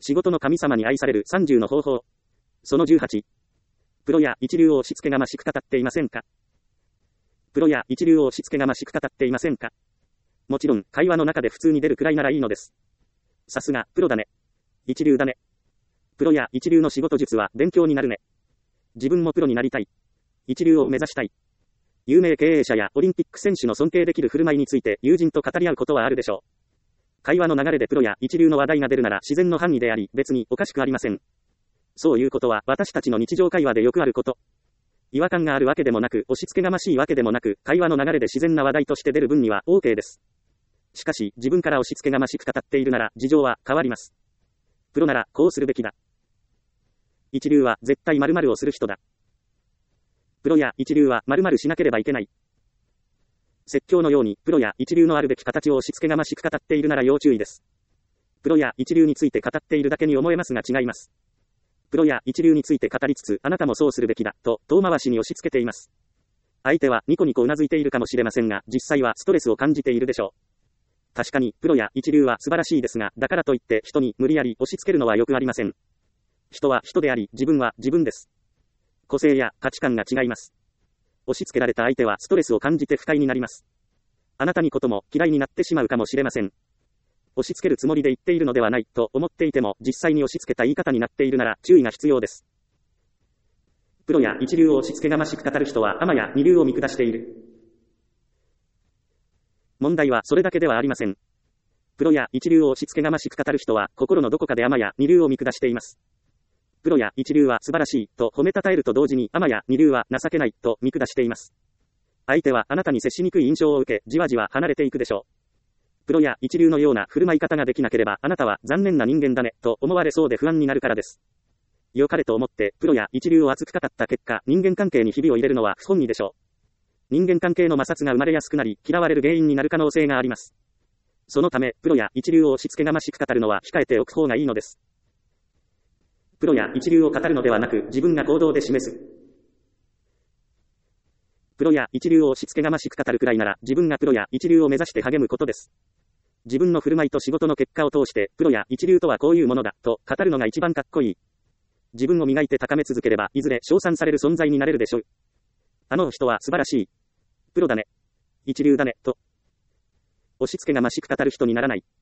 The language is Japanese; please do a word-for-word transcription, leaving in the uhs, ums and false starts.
仕事の神様に愛されるさんじゅうの方法。そのじゅうはち。プロや一流を押し付けがましく語っていませんか？プロや一流を押し付けがましく語っていませんか？もちろん、会話の中で普通に出るくらいならいいのです。さすが、プロだね。一流だね。プロや一流の仕事術は勉強になるね。自分もプロになりたい。一流を目指したい。有名経営者やオリンピック選手の尊敬できる振る舞いについて友人と語り合うことはあるでしょう。会話の流れでプロや一流の話題が出るなら自然の範囲であり、別におかしくありません。そういうことは私たちの日常会話でよくあること。違和感があるわけでもなく、押し付けがましいわけでもなく、会話の流れで自然な話題として出る分には OK です。しかし、自分から押し付けがましく語っているなら、事情は変わります。プロなら、こうするべきだ。一流は絶対〇〇をする人だ。プロや一流は〇〇しなければいけない。説教のように、プロや一流のあるべき形を押し付けがましく語っているなら要注意です。プロや一流について語っているだけに思えますが違います。プロや一流について語りつつ、あなたもそうするべきだ、と遠回しに押し付けています。相手はニコニコうなずいているかもしれませんが、実際はストレスを感じているでしょう。確かに、プロや一流は素晴らしいですが、だからといって人に無理やり押し付けるのはよくありません。人は人であり、自分は自分です。個性や価値観が違います。押し付けられた相手はストレスを感じて不快になります。あなたにことも嫌いになってしまうかもしれません。押し付けるつもりで言っているのではないと思っていても、実際に押し付けた言い方になっているなら注意が必要です。プロや一流を押し付けがましく語る人は天や二流を見下している。問題はそれだけではありません。プロや一流を押し付けがましく語る人は心のどこかで天や二流を見下しています。プロや一流は素晴らしいと褒めたたえると同時に天や二流は情けないと見下しています。相手はあなたに接しにくい印象を受け、じわじわ離れていくでしょう。プロや一流のような振る舞い方ができなければ、あなたは残念な人間だね、と思われそうで不安になるからです。良かれと思って、プロや一流を熱く語った結果、人間関係にひびを入れるのは不本意でしょう。人間関係の摩擦が生まれやすくなり、嫌われる原因になる可能性があります。そのため、プロや一流を押し付けがましく語るのは控えておく方がいいのです。プロや一流を語るのではなく、自分が行動で示す。プロや一流を押し付けがましく語るくらいなら、自分がプロや一流を目指して励むことです。自分の振る舞いと仕事の結果を通して、プロや一流とはこういうものだ、と語るのが一番かっこいい。自分を磨いて高め続ければ、いずれ称賛される存在になれるでしょう。あの人は素晴らしい。プロだね。一流だね、と。押し付けがましく語る人にならない。